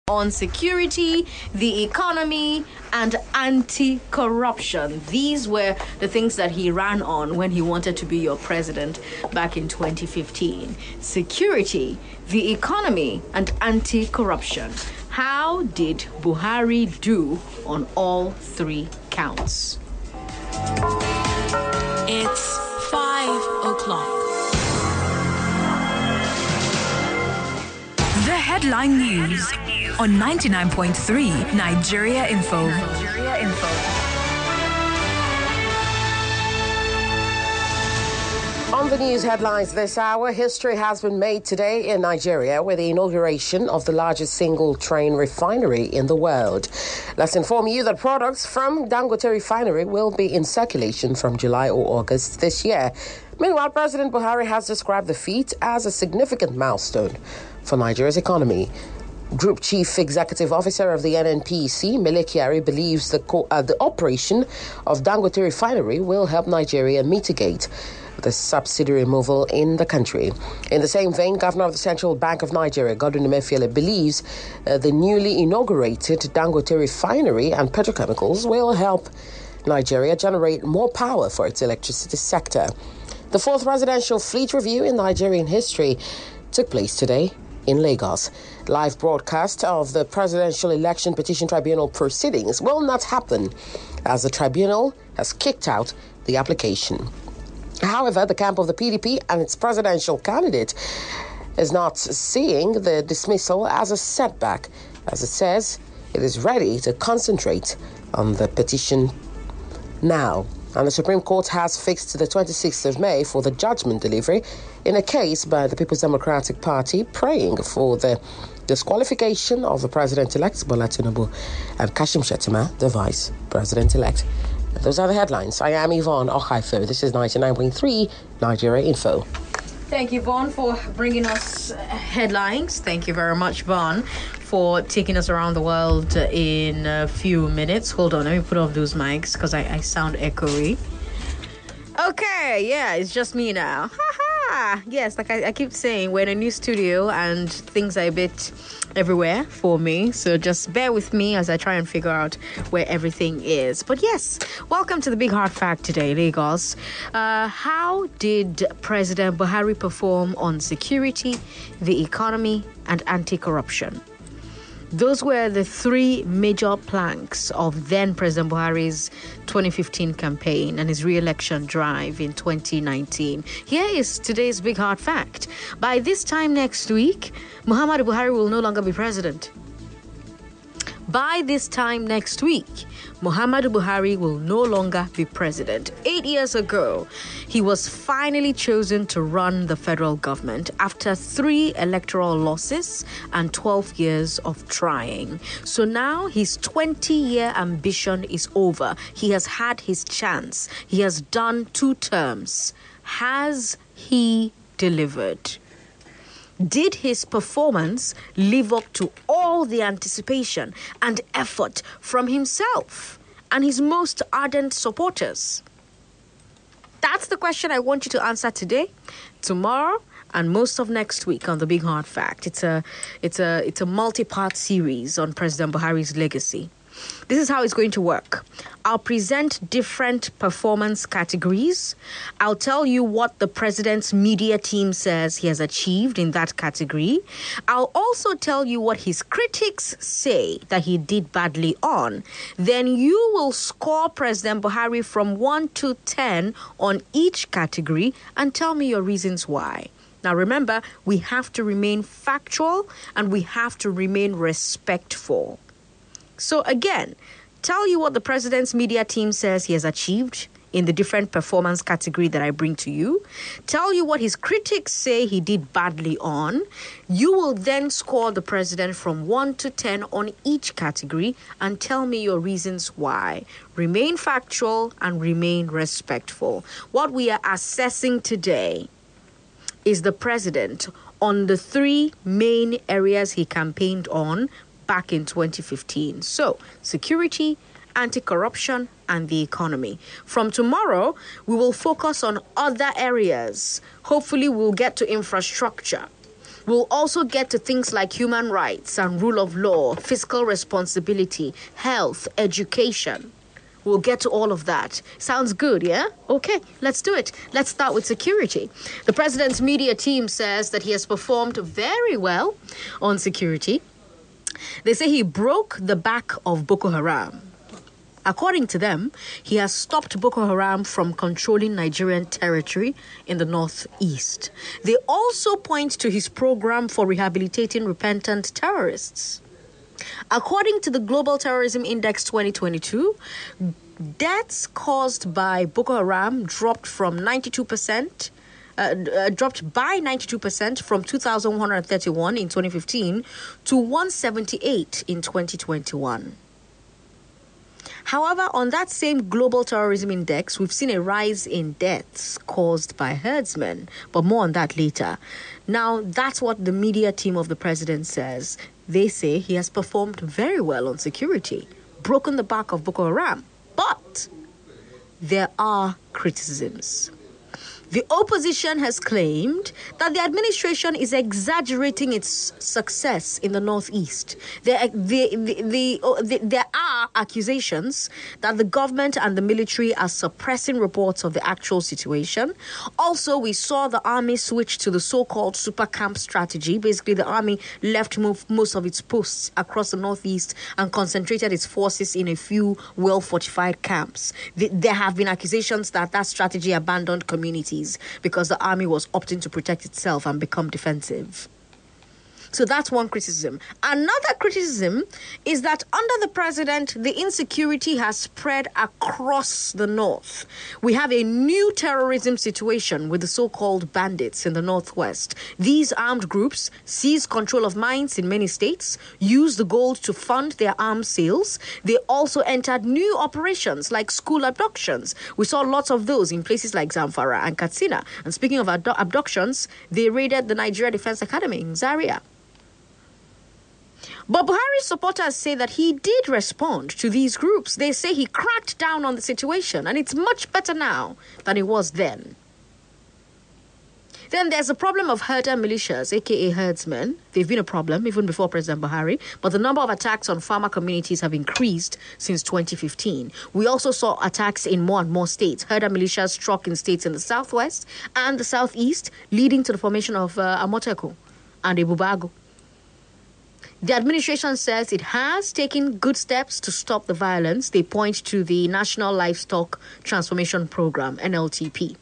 on security, the economy, and anti-corruption. These were the things that he ran on when he wanted to be your president back in 2015. Security, the economy, and anti-corruption. How did Buhari do on all three counts? It's 5 o'clock. The headline news on 99.3 Nigeria Info. On the news headlines this hour, history has been made today in Nigeria with the inauguration of the largest single train refinery in the world. Let's inform you that products from Dangote Refinery will be in circulation from July or August this year. Meanwhile, President Buhari has described the feat as a significant milestone for Nigeria's economy. Group Chief Executive Officer of the NNPC, Mele Kyari, believes the operation of Dangote Refinery will help Nigeria mitigate the subsidy removal in the country. In the same vein, Governor of the Central Bank of Nigeria, Godwin Emefiele, believes the newly inaugurated Dangote Refinery and petrochemicals will help Nigeria generate more power for its electricity sector. The fourth presidential fleet review in Nigerian history took place today in Lagos. Live broadcast of the Presidential Election Petition Tribunal proceedings will not happen as the tribunal has kicked out the application. However, the camp of the PDP and its presidential candidate is not seeing the dismissal as a setback, as it says it is ready to concentrate on the petition now. And the Supreme Court has fixed the 26th of May for the judgment delivery in a case by the People's Democratic Party praying for the disqualification of the President-elect Bola Tinubu and Kashim Shettima, the Vice President-elect. Those are the headlines. I am Yvonne Okhaifo. This is 99.3 Nigeria Info. Thank you, Vaughn, for bringing us headlines. Thank you very much, Vaughn, for taking us around the world in a few minutes. Hold on, let me put off those mics because I sound echoey. Okay, yeah, it's just me now. Yes, like I keep saying, we're in a new studio and things are a bit everywhere for me. So just bear with me as I try and figure out where everything is. But yes, welcome to the Big Hard Fact today, Lagos. How did President Buhari perform on security, the economy, and anti-corruption? Those were the three major planks of then President Buhari's 2015 campaign and his re-election drive in 2019. Here is today's Big Hard Fact. By this time next week, Muhammadu Buhari will no longer be president. By this time next week, Muhammadu Buhari will no longer be president. 8 years ago, he was finally chosen to run the federal government after 3 electoral losses and 12 years of trying. So now his 20-year ambition is over. He has had his chance. He has done 2 terms. Has he delivered? Did his performance live up to all the anticipation and effort from himself and his most ardent supporters? That's the question I want you to answer today, tomorrow, and most of next week on The Big Hard Fact. It's a multi-part series on President Buhari's legacy. This is how it's going to work. I'll present different performance categories. I'll tell you what the president's media team says he has achieved in that category. I'll also tell you what his critics say that he did badly on. Then you will score President Buhari from 1 to 10 on each category and tell me your reasons why. Now remember, we have to remain factual and we have to remain respectful. So again, tell you what the president's media team says he has achieved in the different performance category that I bring to you. Tell you what his critics say he did badly on. You will then score the president from 1 to 10 on each category and tell me your reasons why. Remain factual and remain respectful. What we are assessing today is the president on the 3 main areas he campaigned on back in 2015. So, security, anti-corruption, and the economy. From tomorrow, we will focus on other areas. Hopefully, we'll get to infrastructure. We'll also get to things like human rights and rule of law, fiscal responsibility, health, education. We'll get to all of that. Sounds good, yeah? Okay, let's do it. Let's start with security. The president's media team says that he has performed very well on security. They say he broke the back of Boko Haram. According to them, he has stopped Boko Haram from controlling Nigerian territory in the northeast. They also point to his program for rehabilitating repentant terrorists. According to the Global Terrorism Index 2022, deaths caused by Boko Haram dropped by 92% from 2,131 in 2015 to 178 in 2021. However, on that same Global Terrorism Index, we've seen a rise in deaths caused by herdsmen, but more on that later. Now, that's what the media team of the president says. They say he has performed very well on security, broken the back of Boko Haram, but there are criticisms. The opposition has claimed that the administration is exaggerating its success in the northeast. There are accusations that the government and the military are suppressing reports of the actual situation. Also, we saw the army switch to the so-called super camp strategy. Basically, the army left most of its posts across the northeast and concentrated its forces in a few well-fortified camps. There have been accusations that that strategy abandoned communities because the army was opting to protect itself and become defensive. So that's one criticism. Another criticism is that under the president, the insecurity has spread across the north. We have a new terrorism situation with the so-called bandits in the northwest. These armed groups seize control of mines in many states, use the gold to fund their arms sales. They also entered new operations like school abductions. We saw lots of those in places like Zamfara and Katsina. And speaking of abductions, they raided the Nigeria Defense Academy in Zaria. But Buhari's supporters say that he did respond to these groups. They say he cracked down on the situation, and it's much better now than it was then. Then there's a problem of herder militias, aka herdsmen. They've been a problem even before President Buhari, but the number of attacks on farmer communities have increased since 2015. We also saw attacks in more and more states. Herder militias struck in states in the southwest and the southeast, leading to the formation of Amoteco and Ibubago. The administration says it has taken good steps to stop the violence. They point to the National Livestock Transformation Program, NLTP.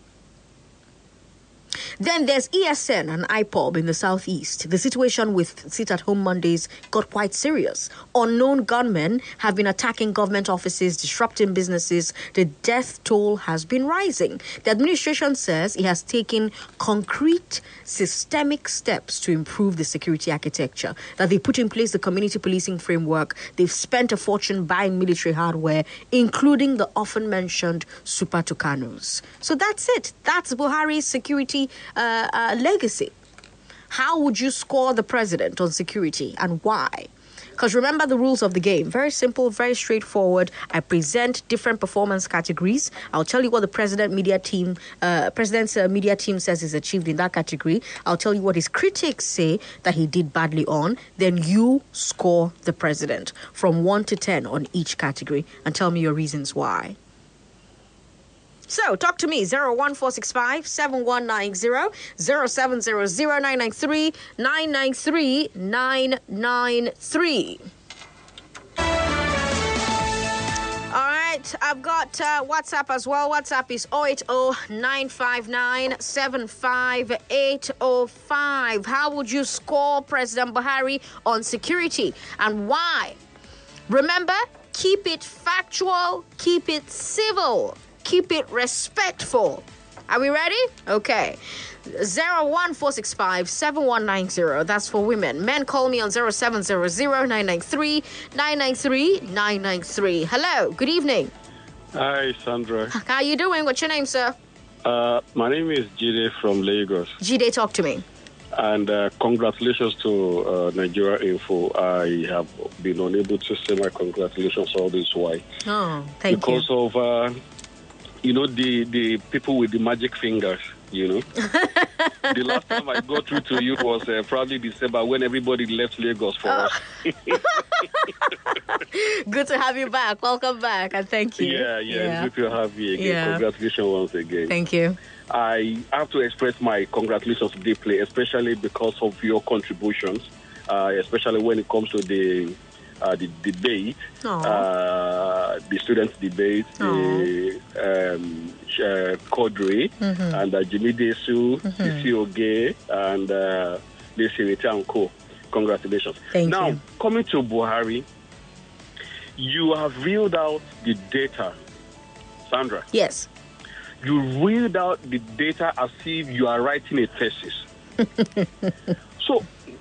Then there's ESN and IPOB in the southeast. The situation with sit-at-home Mondays got quite serious. Unknown gunmen have been attacking government offices, disrupting businesses. The death toll has been rising. The administration says it has taken concrete, systemic steps to improve the security architecture, that they put in place the community policing framework. They've spent a fortune buying military hardware, including the often mentioned Super Tucanos. So that's it. That's Buhari's security legacy. How would you score the president on security and why? Because remember the rules of the game. Very simple, very straightforward. I present different performance categories. I'll tell you what the president's media team says is achieved in that category. I'll tell you what his critics say that he did badly on. Then you score the president from 1 to 10 on each category and tell me your reasons why. So, talk to me, 01465-7190, 0700-993-993-993. All right, I've got WhatsApp as well. WhatsApp is 080-959-75805. How would you score President Buhari on security and why? Remember, keep it factual, keep it civil. Keep it respectful. Are we ready? Okay. 01465-7190. That's for women. Men call me on 0700-993-993-993. Hello. Good evening. Hi, Sandra. How are you doing? What's your name, sir? My name is Jide from Lagos. Jide, talk to me. And congratulations to Nigeria Info. I have been unable to say my congratulations all this while. Oh, thank you. Because of... the people with the magic fingers, The last time I got through to you was probably December when everybody left Lagos for us. Good to have you back. Welcome back, and thank you. Yeah. It's good to have you again. Yeah. Congratulations once again. Thank you. I have to express my congratulations deeply, especially because of your contributions, especially when it comes to the debate, the students' debate, the Kodri, and Jimmy Desu, Sisi Oge, and the Senator and Co. Congratulations. Thank you. Now, coming to Buhari, you have reeled out the data, Sandra. Yes. You reeled out the data as if you are writing a thesis. So,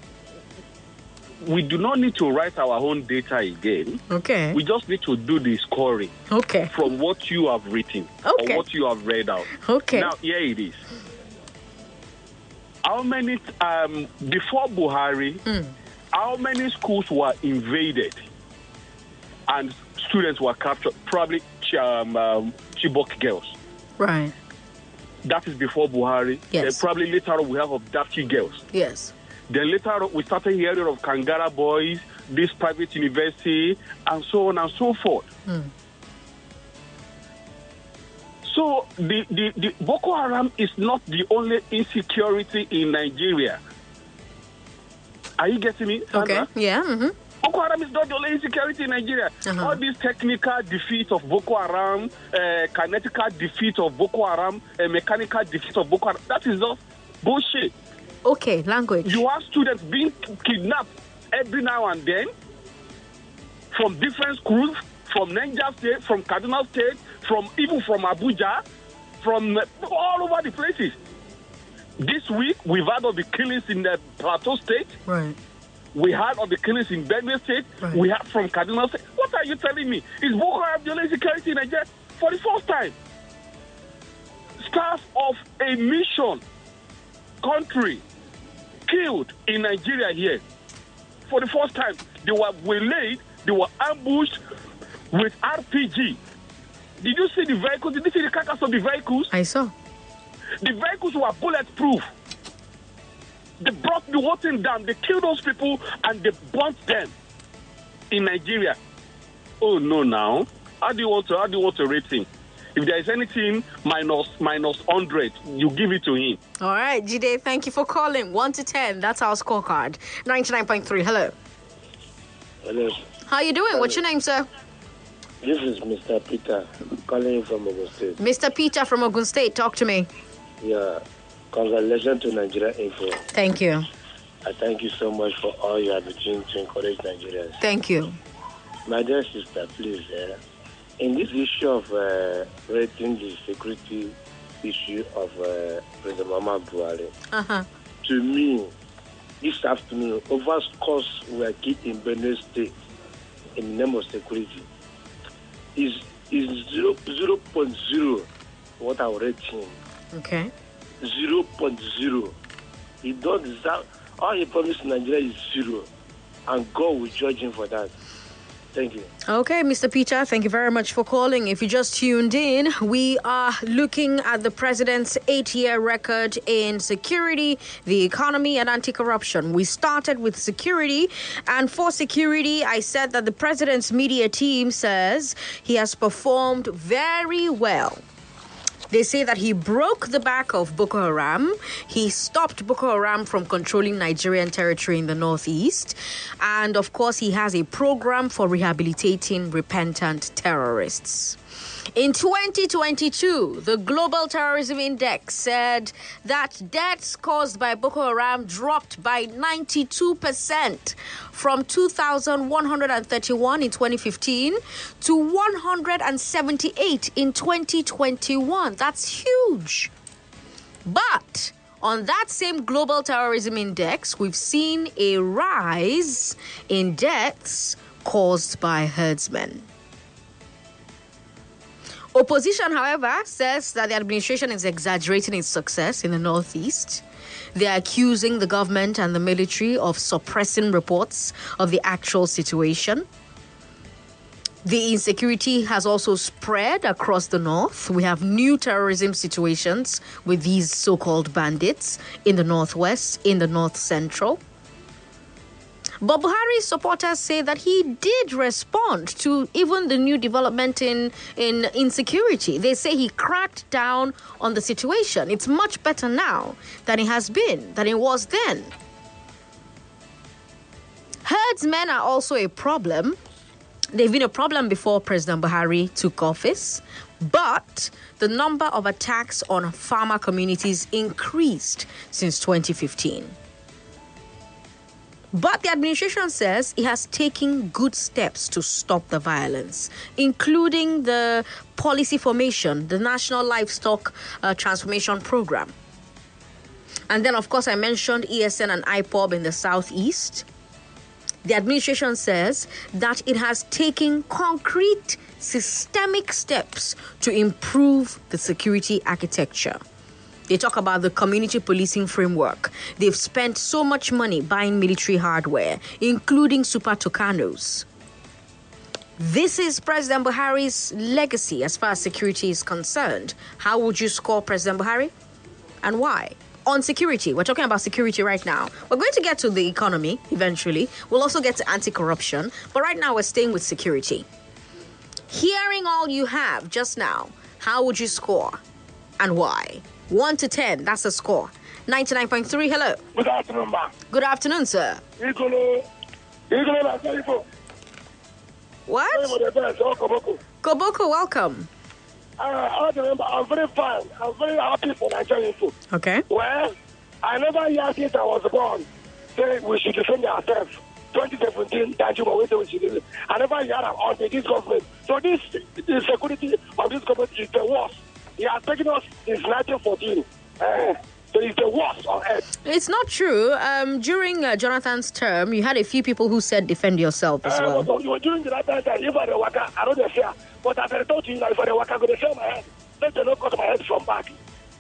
we do not need to write our own data again. Okay. We just need to do the scoring. Okay. From what you have written or what you have read out. Okay. Now, here it is. How many, before Buhari, how many schools were invaded and students were captured? Probably Chibok girls. Right. That is before Buhari. Yes. Then probably later on we have Abductee girls. Yes. Then later on we started hearing of Kangara boys, this private university, and so on and so forth. So the Boko Haram is not the only insecurity in Nigeria. Are you getting me, Sandra? Okay. Yeah. Mm-hmm. Boko Haram is not the only insecurity in Nigeria. All this technical defeat of Boko Haram, kinetical defeat of Boko Haram, mechanical defeat of Boko Haram, that is just bullshit. Okay, language. You have students being kidnapped every now and then from different schools, from Niger State, from Kaduna State, even from Abuja, from all over the places. This week, we've had of the killings in the Plateau State. Right. We had of the killings in Benue State. Right. We had from Kaduna State. What are you telling me? Is Boko Haram the only security in Nigeria? For the first time, staff of a mission country killed in Nigeria here. For the first time, they were waylaid, they were ambushed with RPG. Did you see the vehicles? Did you see the carcass of the vehicles? I saw. The vehicles were bulletproof. They brought the whole thing down. They killed those people and they burnt them in Nigeria. Oh no! Now, how do you want to rate him? If there is anything minus 100, you give it to him. All right, Jide, thank you for calling. 1 to 10, that's our scorecard. 99.3. Hello. Hello. How you doing? Hello. What's your name, sir? This is Mr. Peter calling from Ogun State. Mr. Peter from Ogun State, talk to me. Yeah. Congratulations to Nigeria Info. Thank you. I thank you so much for all you have been doing to encourage Nigerians. Thank you. My dear sister, please, in this issue of rating the security issue of President Muhammadu Buhari, to me, this afternoon, over scores were killed in Benue State in the name of security. Is 0.0 what I rate him. Okay. 0.0. He don't deserve. All he promised Nigeria is 0, and God will judge him for that. Thank you. Okay, Mr. Peter, thank you very much for calling. If you just tuned in, we are looking at the president's 8-year record in security, the economy, and anti-corruption. We started with security, and for security, I said that the president's media team says he has performed very well. They say that he broke the back of Boko Haram. He stopped Boko Haram from controlling Nigerian territory in the northeast. And of course, he has a program for rehabilitating repentant terrorists. In 2022, the Global Terrorism Index said that deaths caused by Boko Haram dropped by 92% from 2,131 in 2015 to 178 in 2021. That's huge. But on that same Global Terrorism Index, we've seen a rise in deaths caused by herdsmen. Opposition, however, says that the administration is exaggerating its success in the Northeast. They are accusing the government and the military of suppressing reports of the actual situation. The insecurity has also spread across the north. We have new terrorism situations with these so-called bandits in the northwest, in the north central. But Buhari's supporters say that he did respond to even the new development in insecurity. They say he cracked down on the situation. It's much better now than it has been, than it was then. Herdsmen are also a problem. They've been a problem before President Buhari took office, but the number of attacks on farmer communities increased since 2015. But the administration says it has taken good steps to stop the violence, including the policy formation, the National Livestock Transformation Program. And then, of course, I mentioned ESN and IPOB in the southeast. The administration says that it has taken concrete, systemic steps to improve the security architecture. They talk about the community policing framework. They've spent so much money buying military hardware, including Super Tucanos. This is President Buhari's legacy as far as security is concerned. How would you score President Buhari? And why? On security, we're talking about security right now. We're going to get to the economy eventually. We'll also get to anti-corruption. But right now, we're staying with security. Hearing all you have just now, how would you score? And why? 1 to 10, that's the score. 99.3, hello. Good afternoon, ma. Good afternoon, sir. What? Koboko, welcome. I'm very fine. I'm very happy for Nigerian food. Okay. Well, I never hear since I was born say we should defend ourselves. 2017, I never hear on this government. So this security of this government is the worst. He has taken us since 1914. So it's the worst on earth. It's not true. During Jonathan's term, you had a few people who said defend yourself as well. During that time, if I waka, I don't fear. But as I told you, if I waka, I'm going to sell my head. Let them not cut my head from back.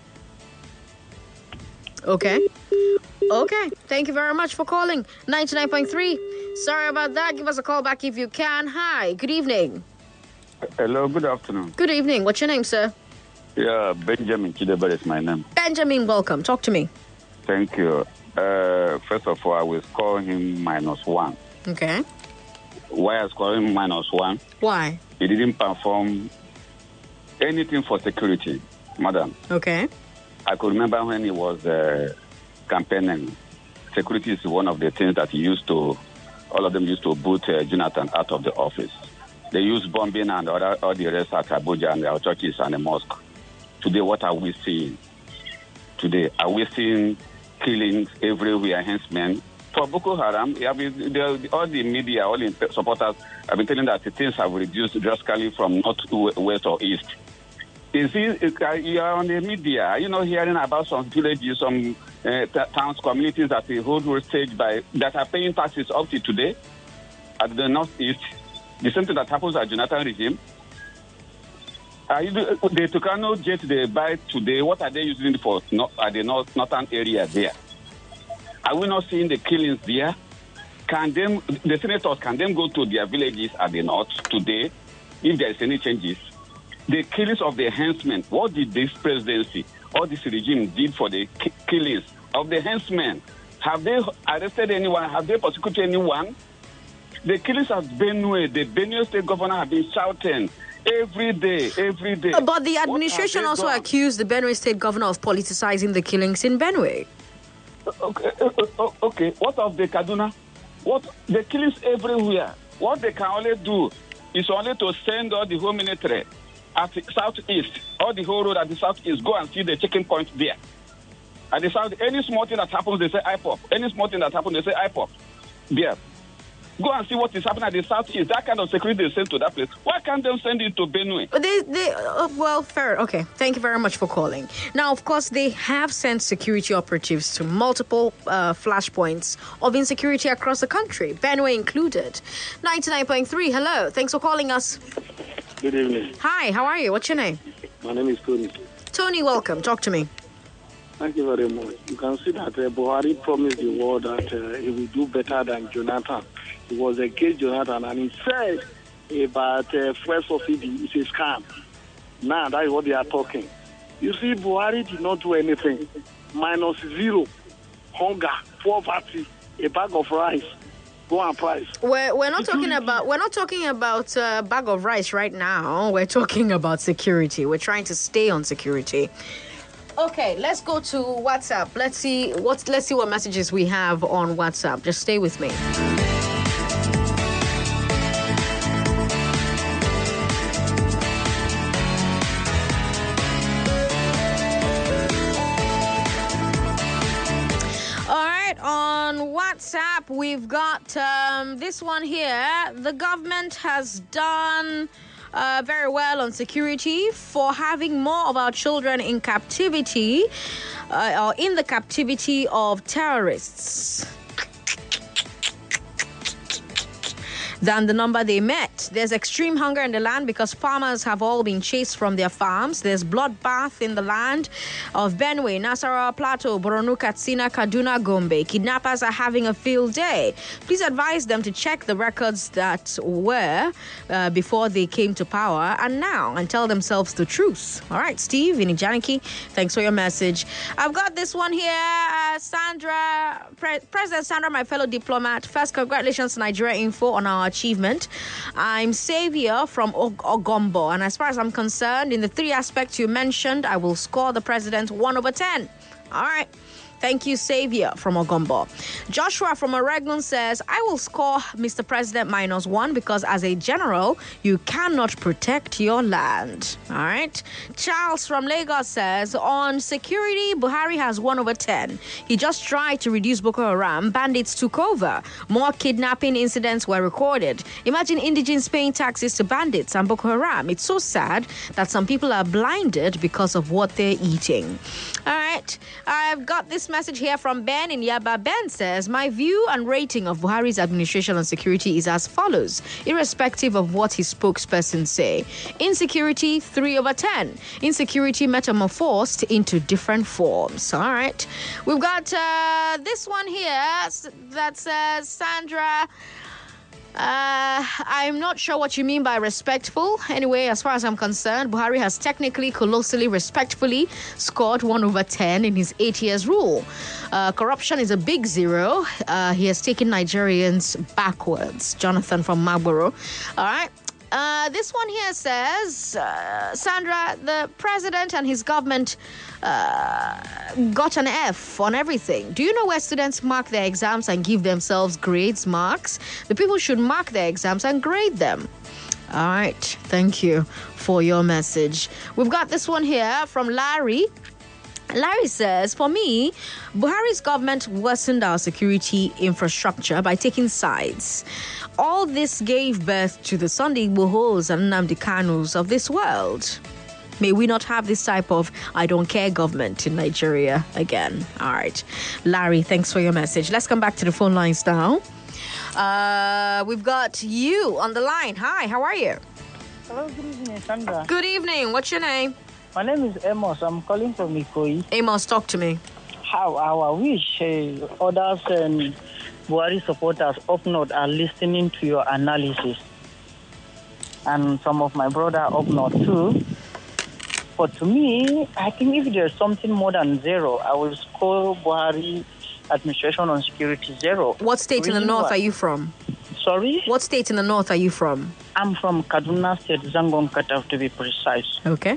Okay. Okay. Thank you very much for calling. 99.3. Sorry about that. Give us a call back if you can. Hi. Good evening. Hello. Good afternoon. Good evening. What's your name, sir? Yeah, Benjamin Chideba is my name. Benjamin, welcome. Talk to me. Thank you. First of all, I will score him -1. Okay. Why I score him -1? Why? He didn't perform anything for security, madam. Okay. I could remember when he was campaigning. Security is one of the things that all of them used to boot Jonathan out of the office. They used bombing and all the rest at Abuja and our churches and the mosque. Today, what are we seeing? Today, are we seeing killings everywhere, henchmen? For Boko Haram, all the media, all the supporters have been telling that the things have reduced drastically from north to west or east. You are on the media. Are you not hearing about some villages, some towns, communities that they hold hostage that are paying taxes up to today at the northeast? The same thing that happens at Jonathan regime. The Tucano jet they buy today, what are they using for at the northern area there? Are we not seeing the killings there? The senators, can them go to their villages at the north today if there is any changes? The killings of the henchmen, what did this presidency or this regime did for the killings of the henchmen? Have they arrested anyone? Have they prosecuted anyone? The killings at Benue, the Benue state governor have been shouting every day. But the administration also accused the Benue state governor of politicizing the killings in Benue. Okay. What of the Kaduna? The killings everywhere. What they can only do is only to send all the home military at the southeast, all the whole road at the southeast, go and see the checking point there. At the south, any small thing that happens, they say IPOP. Any small thing that happens, they say IPOP. There. Go and see what is happening at the southeast. That kind of security they send to that place. Why can't they send it to Benue? Well, fair. Okay. Thank you very much for calling. Now, of course, they have sent security operatives to multiple flashpoints of insecurity across the country, Benue included. 99.3, hello. Thanks for calling us. Good evening. Hi, how are you? What's your name? My name is Tony. Tony, welcome. Talk to me. Thank you very much. You can see that Buhari promised the world that he will do better than Jonathan. He was against Jonathan, and he said about fuel subsidy is a scam. Now that is what they are talking. You see, Buhari did not do anything. Minus zero, hunger, poverty, a bag of rice. Go and price. We're not talking about bag of rice right now. We're talking about security. We're trying to stay on security. Okay, let's go to WhatsApp. Let's see what messages we have on WhatsApp. Just stay with me. On WhatsApp, we've got this one here. The government has done very well on security for having more of our children in captivity or in the captivity of terrorists than the number they met. There's extreme hunger in the land because farmers have all been chased from their farms. There's bloodbath in the land of Benue, Nasarawa Plateau, Borno, Katsina, Kaduna, Gombe. Kidnappers are having a field day. Please advise them to check the records that were before they came to power and now and tell themselves the truth. All right, Steve, Inijaniki, thanks for your message. I've got this one here. Sandra, President Sandra, my fellow diplomat. First, congratulations to Nigeria Info on our achievement. I'm Xavier from Ogombo, and as far as I'm concerned, in the three aspects you mentioned, I will score the president 1/10. All right. Thank you, Xavier from Ogombo. Joshua from Oregon says, I will score Mr. President -1 because as a general, you cannot protect your land. All right. Charles from Lagos says, on security, Buhari has 1/10. He just tried to reduce Boko Haram. Bandits took over. More kidnapping incidents were recorded. Imagine indigents paying taxes to bandits and Boko Haram. It's so sad that some people are blinded because of what they're eating. All right. I've got this message here from Ben in Yaba. Ben says, my view and rating of Buhari's administration on security is as follows, irrespective of what his spokesperson say. Insecurity, 3/10. Insecurity metamorphosed into different forms. All right. We've got this one here that says, Sandra, I'm not sure what you mean by respectful. Anyway, as far as I'm concerned, Buhari has technically, colossally, respectfully scored 1/10 in his 8 years rule. Corruption is a big 0. He has taken Nigerians backwards. Jonathan from Marlborough. All right. This one here says, Sandra, the president and his government got an F on everything. Do you know where students mark their exams and give themselves grades, marks? The people should mark their exams and grade them. All right. Thank you for your message. We've got this one here from Larry. Larry says, for me, Buhari's government worsened our security infrastructure by taking sides. All this gave birth to the Sunday Igbohos and Nnamdi Kanus of this world. May we not have this type of I don't care government in Nigeria again. All right. Larry, thanks for your message. Let's come back to the phone lines now. We've got you on the line. Hi, how are you? Hello, good evening, Sandra. Good evening. What's your name? My name is Amos. I'm calling from Ikoyi. Amos, talk to me. How I wish others and Buhari supporters up north are listening to your analysis. And some of my brother up north too. But to me, I think if there's something more than 0, I will score Buhari administration on security 0. What state in the north are you from? Sorry? What state in the north are you from? I'm from Kaduna State, Zangon Kataf to be precise. Okay.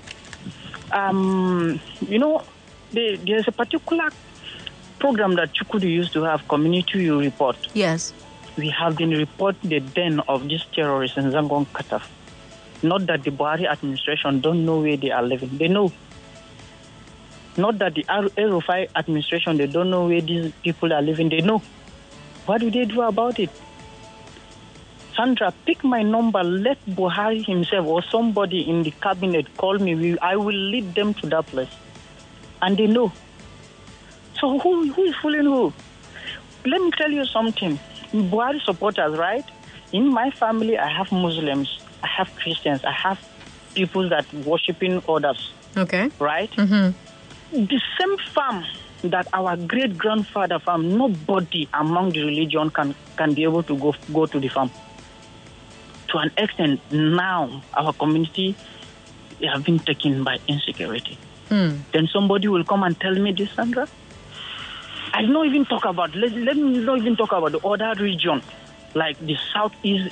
You know, there's a particular program that Chukwudi used to have, Community Report. Yes. We have been reporting the den of these terrorists in Zangon Kataf. Not that the Buhari administration don't know where they are living. They know. Not that the Erufai administration, they don't know where these people are living. They know. What do they do about it? Sandra, pick my number. Let Buhari himself or somebody in the cabinet call me. I will lead them to that place. And they know. So who is fooling who? Let me tell you something. Buhari supporters, right? In my family, I have Muslims. I have Christians. I have people that worshiping others. Okay. Right? Mm-hmm. The same farm that our great-grandfather farmed, nobody among the religion can be able to go to the farm. to an extent, now our community have been taken by insecurity. Then somebody will come and tell me this, Sandra. I don't even talk about, let me not even talk about the other region, like the southeast.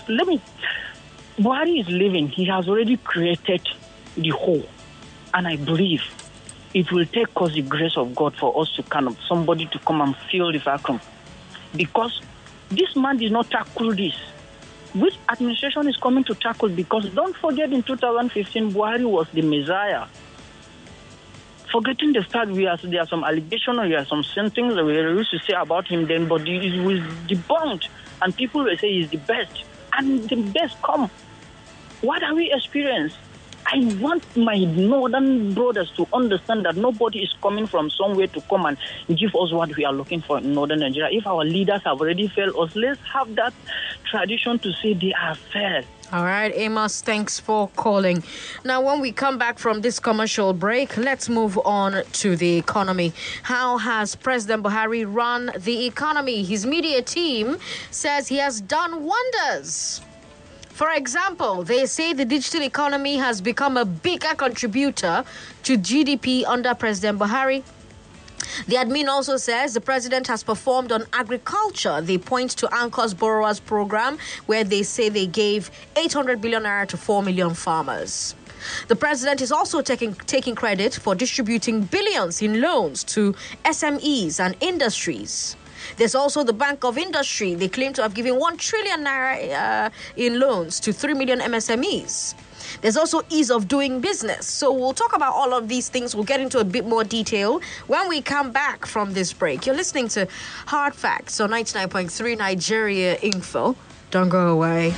Buhari is living. He has already created the whole. And I believe it will take us the grace of God for us to somebody to come and fill the vacuum. Because this man did not tackle this. Which administration is coming to tackle? Because don't forget, in 2015, Buhari was the Messiah. Forgetting the fact there are some allegations or there are some things that we used to say about him then, but it was debunked, and people will say he's the best. And the best come. What have we experienced? I want my northern brothers to understand that nobody is coming from somewhere to come and give us what we are looking for in northern Nigeria. If our leaders have already failed us, let's have that tradition to say they are fair. All right, Amos, thanks for calling. Now, when we come back from this commercial break, let's move on to the economy. How has President Buhari run the economy? His media team says he has done wonders. For example, they say the digital economy has become a bigger contributor to GDP under President Buhari. The admin also says the president has performed on agriculture. They point to Anchor's Borrowers Program, where they say they gave 800 billion naira to 4 million farmers. The president is also taking credit for distributing billions in loans to SMEs and industries. There's also the Bank of Industry. They claim to have given 1 trillion naira in loans to 3 million MSMEs. There's also ease of doing business. So we'll talk about all of these things. We'll get into a bit more detail when we come back from this break. You're listening to Hard Facts on 99.3 Nigeria Info. Don't go away.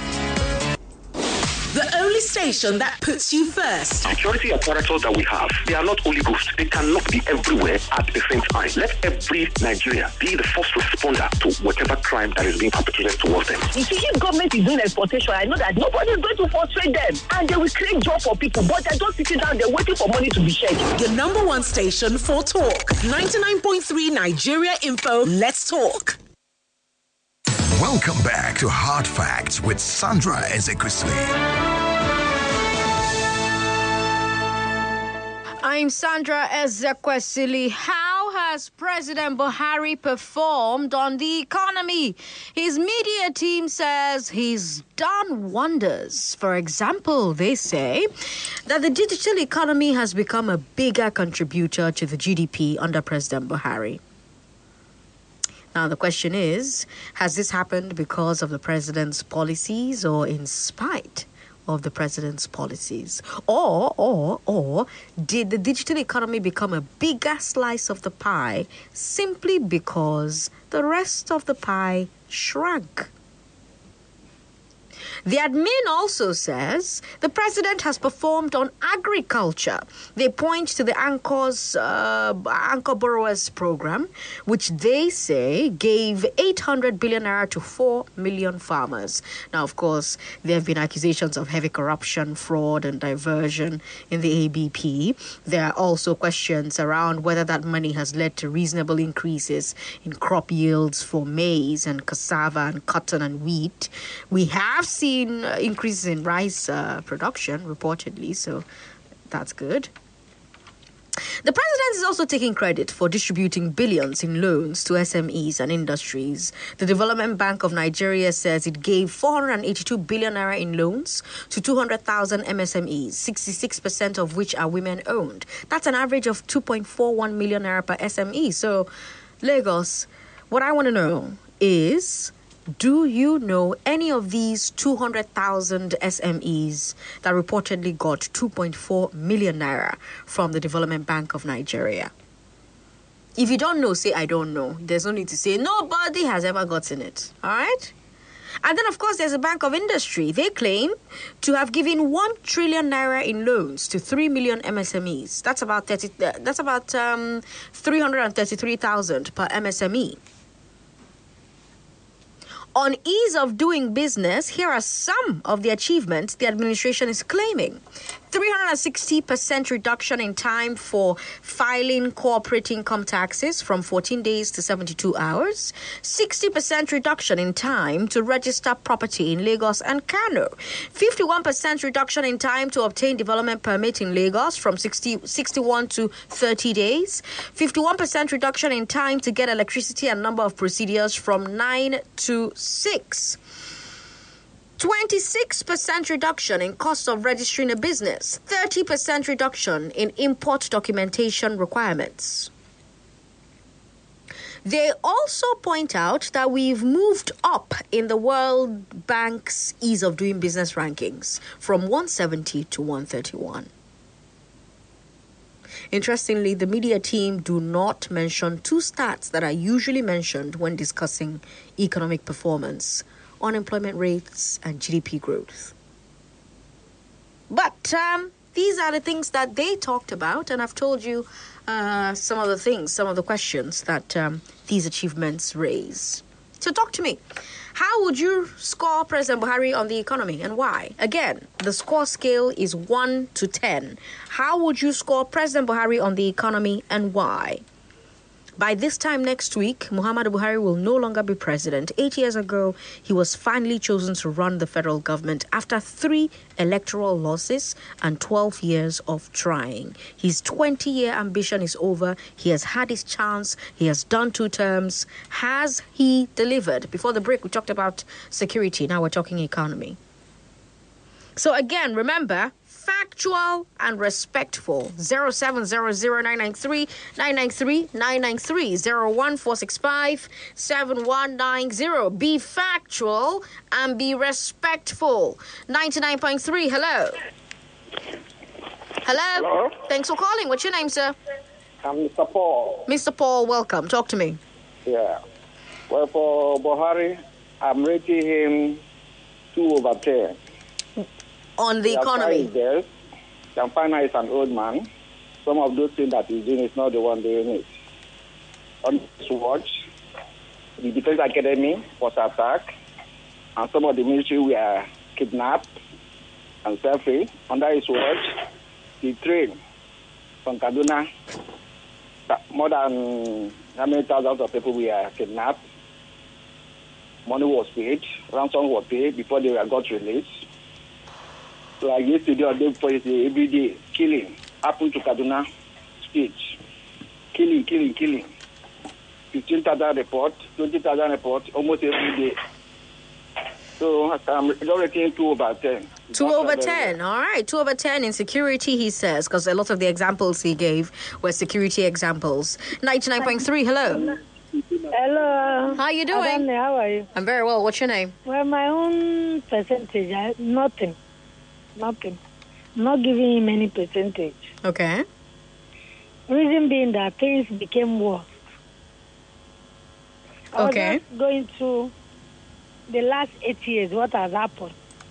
The only station that puts you first. Security apparatus that we have, they are not Holy Ghost. They cannot be everywhere at the same time. Let every Nigerian be the first responder to whatever crime that is being perpetrated towards them. You see, if government is doing exportation, I know that nobody is going to frustrate them. And they will create jobs for people, but they're just sitting down, they're waiting for money to be shared. The number one station for talk. 99.3 Nigeria Info. Let's talk. Welcome back to Hard Facts with Sandra Ezekwesili. I'm Sandra Ezekwesili. How has President Buhari performed on the economy? His media team says he's done wonders. For example, they say that the digital economy has become a bigger contributor to the GDP under President Buhari. Now, the question is, has this happened because of the president's policies or in spite of the president's policies? Or did the digital economy become a bigger slice of the pie simply because the rest of the pie shrank? The admin also says the president has performed on agriculture. They point to the Anchor Borrowers Program, which they say gave 800 billion naira to 4 million farmers. Now, of course, there have been accusations of heavy corruption, fraud, and diversion in the ABP. There are also questions around whether that money has led to reasonable increases in crop yields for maize and cassava and cotton and wheat. We have seen increases in rice production, reportedly, so that's good. The president is also taking credit for distributing billions in loans to SMEs and industries. The Development Bank of Nigeria says it gave 482 billion naira in loans to 200,000 MSMEs, 66% of which are women-owned. That's an average of 2.41 million naira per SME. So, Lagos, what I want to know is, do you know any of these 200,000 SMEs that reportedly got 2.4 million naira from the Development Bank of Nigeria? If you don't know, say, I don't know. There's no need to say, nobody has ever gotten it. All right? And then, of course, there's a Bank of Industry. They claim to have given 1 trillion naira in loans to 3 million MSMEs. That's about 333,000 per MSME. On ease of doing business, here are some of the achievements the administration is claiming. 360% reduction in time for filing corporate income taxes from 14 days to 72 hours. 60% reduction in time to register property in Lagos and Kano. 51% reduction in time to obtain development permit in Lagos from 61 to 30 days. 51% reduction in time to get electricity and number of procedures from 9 to 6. 26% reduction in cost of registering a business. 30% reduction in import documentation requirements. They also point out that we've moved up in the World Bank's ease of doing business rankings from 170 to 131. Interestingly, the media team do not mention two stats that are usually mentioned when discussing economic performance: unemployment rates and GDP growth. But these are the things that they talked about, and I've told you some of the questions that these achievements raise. So talk to me. How would you score President Buhari on the economy and why? Again, the score scale is 1 to 10. How would you score President Buhari on the economy and why? By this time next week, Muhammadu Buhari will no longer be president. 8 years ago, he was finally chosen to run the federal government after 3 electoral losses and 12 years of trying. His 20-year ambition is over. He has had his chance. He has done 2 terms. Has he delivered? Before the break, we talked about security. Now we're talking economy. So again, remember, factual and respectful. 0700-993-993, 01465-7190. Be factual and be respectful. 99.3, hello. Hello. Thanks for calling. What's your name, sir? I'm Mr. Paul. Mr. Paul, welcome. Talk to me. Yeah. Well, for Buhari, I'm rating him 2/10. On the economy. Champana is an old man. Some of those things that he's doing is not the one doing it. On his watch, the Defense Academy was attacked, and some of the military were kidnapped and set free. Under his watch, he trained from Kaduna. More than how many thousands of people were kidnapped. Money was paid, ransom was paid before they got released. So I used to do a day for every day. Killing happened to Kaduna State. Killing. 15,000 report, 20,000 report, almost every day. So I'm rating 2/10. 2/10. All right, 2/10 in security, he says, because a lot of the examples he gave were security examples. 99.3, hello. Hello. How are you doing? Adane, how are you? I'm very well. What's your name? Well, my own percentage, nothing. I'm not giving him any percentage. Okay. Reason being that things became worse. Okay. I was just going through the last 8 years, what has happened.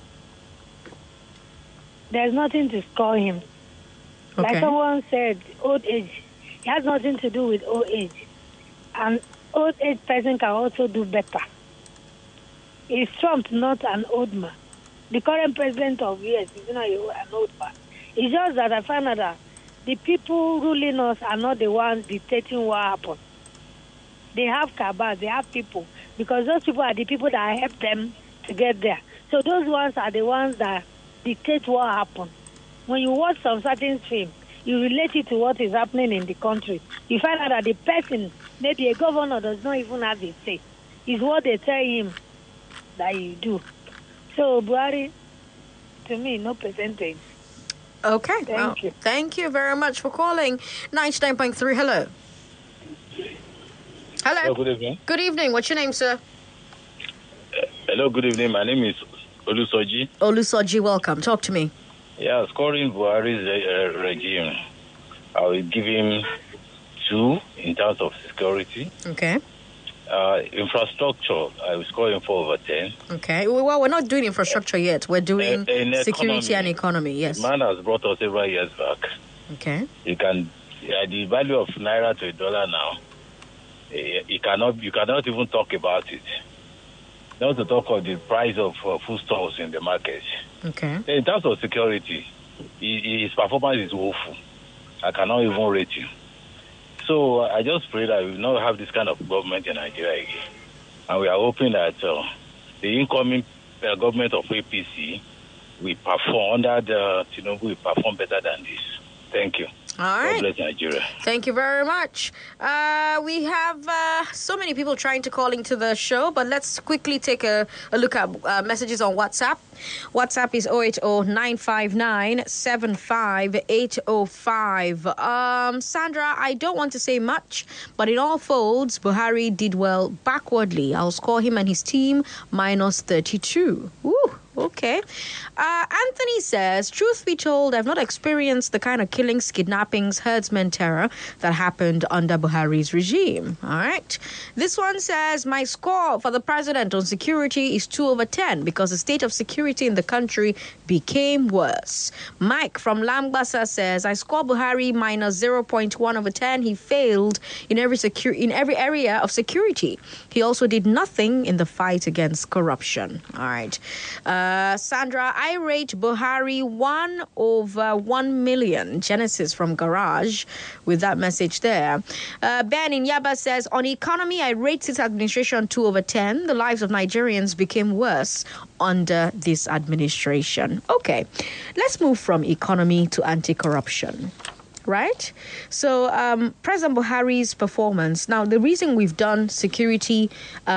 There's nothing to score him. Okay. Like someone said, old age. It has nothing to do with old age. An old age person can also do better. Is Trump not an old man? The current president of US is not an old man. It's just that I found out that the people ruling us are not the ones dictating what happened. They have cabals, they have people, because those people are the people that help them to get there. So those ones are the ones that dictate what happened. When you watch some certain film, you relate it to what is happening in the country. You find out that the person, maybe a governor, does not even have a say. It's what they tell him that you do. So, Buhari, to me, no percentage. Okay. Thank you. Thank you very much for calling. 99.3, hello. Hello. Good evening. Good evening. What's your name, sir? Hello, good evening. My name is Olusoji. Olusoji, welcome. Talk to me. Yeah, scoring Buhari's regime, I will give him 2 in terms of security. Okay. Infrastructure, I will score him 4/10. Okay. Well, we're not doing infrastructure yet. We're doing security and economy. Yes. Man has brought us several years back. Okay. You can, the value of naira to $1 now. You cannot even talk about it. Not to talk of the price of foodstuffs in the market. Okay. In terms of security, his performance is woeful. I cannot even rate him. So I just pray that we will not have this kind of government in Nigeria again. And we are hoping that the incoming government of APC will perform under the Tinubu will perform better than this. Thank you. All right. God bless Nigeria. Thank you very much. We have so many people trying to call into the show, but let's quickly take a look at messages on WhatsApp. WhatsApp is 080-959-75805. Sandra, I don't want to say much, but in all folds, Buhari did well backwardly. I'll score him and his team minus 32. Woo. Okay. Anthony says, truth be told, I've not experienced the kind of killings, kidnappings, herdsmen terror that happened under Buhari's regime. All right. This one says, my score for the president on security is 2/10 because the state of security in the country became worse. Mike from Lambasa says, I score Buhari minus 0.1/10. He failed in every area of security. He also did nothing in the fight against corruption. All right. Sandra, I rate Buhari 1/1 million. Genesis from Garage with that message there. Ben in Yaba says, on economy, I rate this administration 2/10. The lives of Nigerians became worse under this administration. Okay, let's move from economy to anti-corruption. Right? So, President Buhari's performance. Now, the reason we've done security,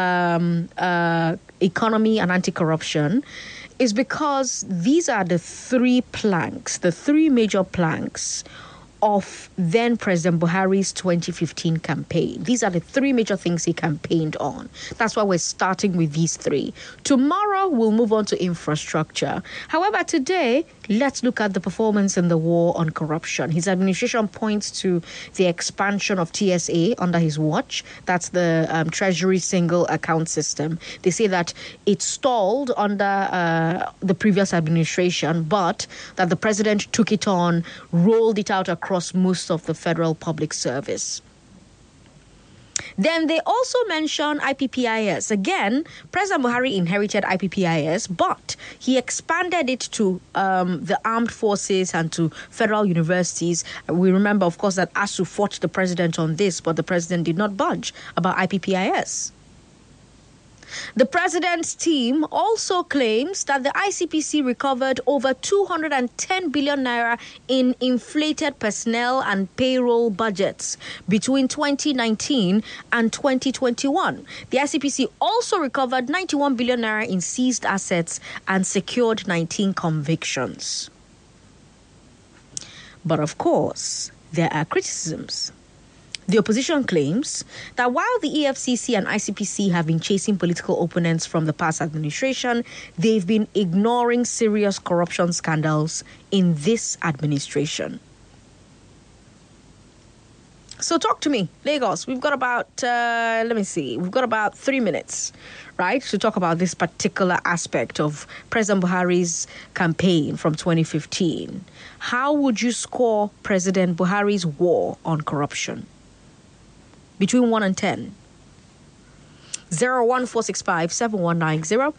economy, and anti-corruption is because these are the three major planks of then President Buhari's 2015 campaign. These are the three major things he campaigned on. That's why we're starting with these three. Tomorrow, we'll move on to infrastructure. However, today, let's look at the performance in the war on corruption. His administration points to the expansion of TSA under his watch. That's the Treasury Single Account System. They say that it stalled under the previous administration, but that the president took it on, rolled it out across most of the federal public service. Then they also mention IPPIS. Again, President Buhari inherited IPPIS, but he expanded it to the armed forces and to federal universities. We remember, of course, that ASU fought the president on this, but the president did not budge about IPPIS. The president's team also claims that the ICPC recovered over 210 billion naira in inflated personnel and payroll budgets between 2019 and 2021. The ICPC also recovered 91 billion naira in seized assets and secured 19 convictions. But of course, there are criticisms. The opposition claims that while the EFCC and ICPC have been chasing political opponents from the past administration, they've been ignoring serious corruption scandals in this administration. So talk to me, Lagos. We've got about, we've got about 3 minutes, right, to talk about this particular aspect of President Buhari's campaign from 2015. How would you score President Buhari's war on corruption? Between 1 and 10. 01465 7190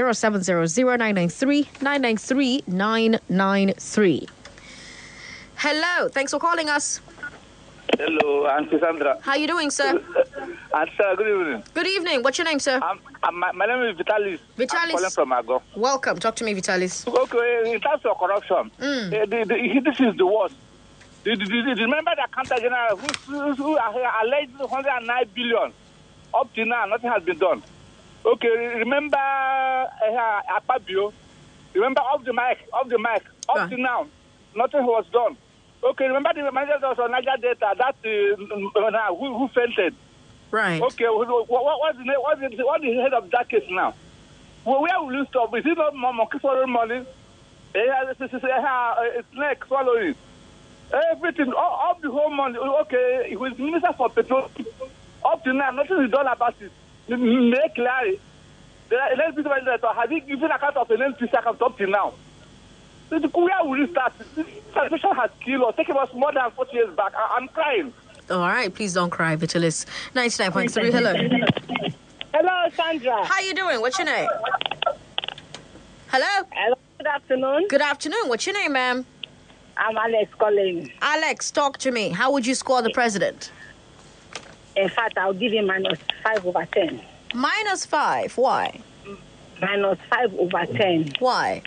0700 993 993. Hello, thanks for calling us. Hello, Auntie Sandra. How you doing, sir? Auntie Sandra, good evening. Good evening. What's your name, sir? My name is Vitalis. Vitalis. I'm calling from Ago. Welcome. Talk to me, Vitalis. Okay, in terms of corruption, this is the worst. Do you remember the accountant general who alleged 109 billion? Up to now, nothing has been done. Okay, remember Akpabio? Remember off the mic, up to now, nothing was done. Okay, remember the manager of Niger Data, that who fainted? Right. Okay, what's the head of that case now? Well, where will you stop? Is it not monkey swallowing money? It's snake swallowing. Everything, all the whole money. Okay, he was minister for petroleum. Up to now, nothing is done about it. Make clear. Let's be that have you given account of an NPC account up to now? Where will you start? This situation has killed us. Take us more than 40 years back. I'm crying. All right, please don't cry, Vitalis. 99.3, hello. Hello, Sandra. How you doing? What's your name? Hello? Hello, good afternoon. Good afternoon. What's your name, ma'am? I'm Alex calling. Alex, talk to me. How would you score the president? In fact, I'll give him -5/10. -5? Why? -5/10. Why?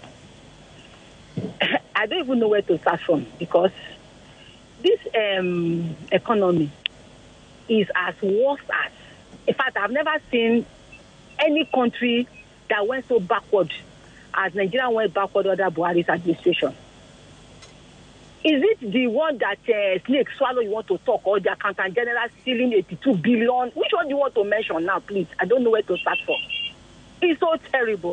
I don't even know where to start from because this economy is as worse as. In fact, I've never seen any country that went so backward as Nigeria went backward under Buhari's administration. Is it the one that snake swallow you want to talk, or the accountant general stealing 82 billion? Which one do you want to mention now, please? I don't know where to start from. It's so terrible.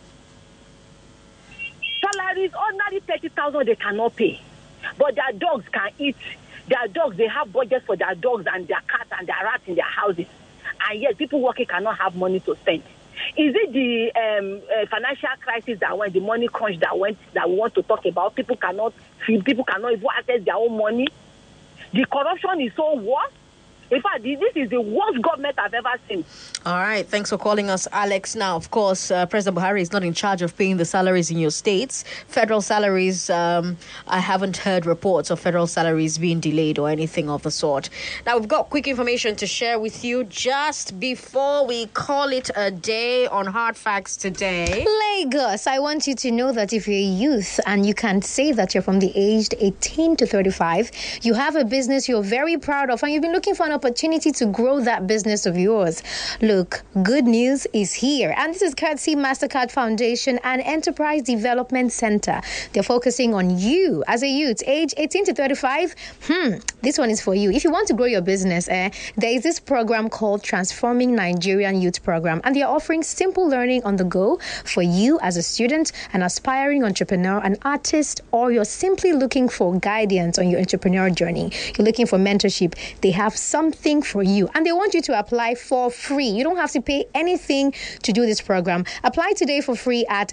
Salaries, ordinary 30,000, they cannot pay. But their dogs can eat. Their dogs, they have budgets for their dogs and their cats and their rats in their houses. And yet, people working cannot have money to spend. Is it the financial crisis that went, the money crunch that went, that we want to talk about? People cannot even access their own money. The corruption is so worse. In fact, this is the worst government I've ever seen. All right. Thanks for calling us, Alex. Now, of course, President Buhari is not in charge of paying the salaries in your states. Federal salaries, I haven't heard reports of federal salaries being delayed or anything of the sort. Now, we've got quick information to share with you just before we call it a day on Hard Facts today. Lagos, I want you to know that if you're a youth and you can say that you're from the aged 18 to 35, you have a business you're very proud of and you've been looking for an opportunity to grow that business of yours. Look, good news is here. And this is courtesy MasterCard Foundation and Enterprise Development Center. They're focusing on you as a youth, age 18 to 35. This one is for you. If you want to grow your business, there is this program called Transforming Nigerian Youth Program. And they're offering simple learning on the go for you as a student, an aspiring entrepreneur, an artist, or you're simply looking for guidance on your entrepreneurial journey. You're looking for mentorship. They have something for you and they want you to apply for free. You don't have to pay anything to do this program. Apply today for free at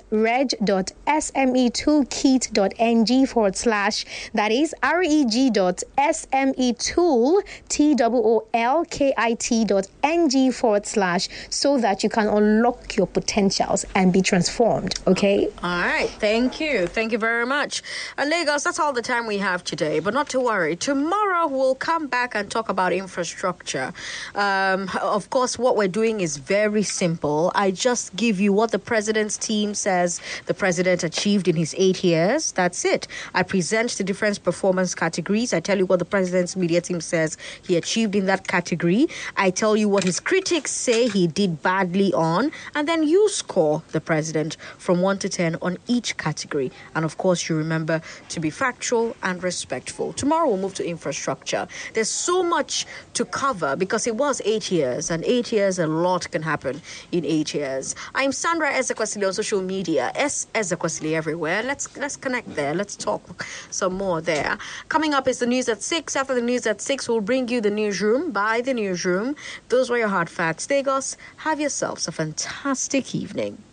reg.smetoolkit.ng/ that is reg.smetoolkit.ng/ so that you can unlock your potentials and be transformed. Okay? All right. Thank you. Thank you very much. And Lagos, that's all the time we have today, but not to worry. Tomorrow we'll come back and talk about infrastructure. Of course, what we're doing is very simple. I just give you what the president's team says the president achieved in his 8 years. That's it. I present the different performance categories. I tell you what the president's media team says he achieved in that category. I tell you what his critics say he did badly on. And then you score the president from 1 to 10 on each category. And of course, you remember to be factual and respectful. Tomorrow we'll move to infrastructure. There's so much to cover because it was 8 years, and 8 years, a lot can happen in 8 years. I'm Sandra Ezekwesili on social media, Ezekwesili everywhere. Let's connect there. Let's talk some more there. Coming up is the news at 6. After the news at 6, we'll bring you the newsroom. By the newsroom, those were your hard facts. Lagos, have yourselves a fantastic evening.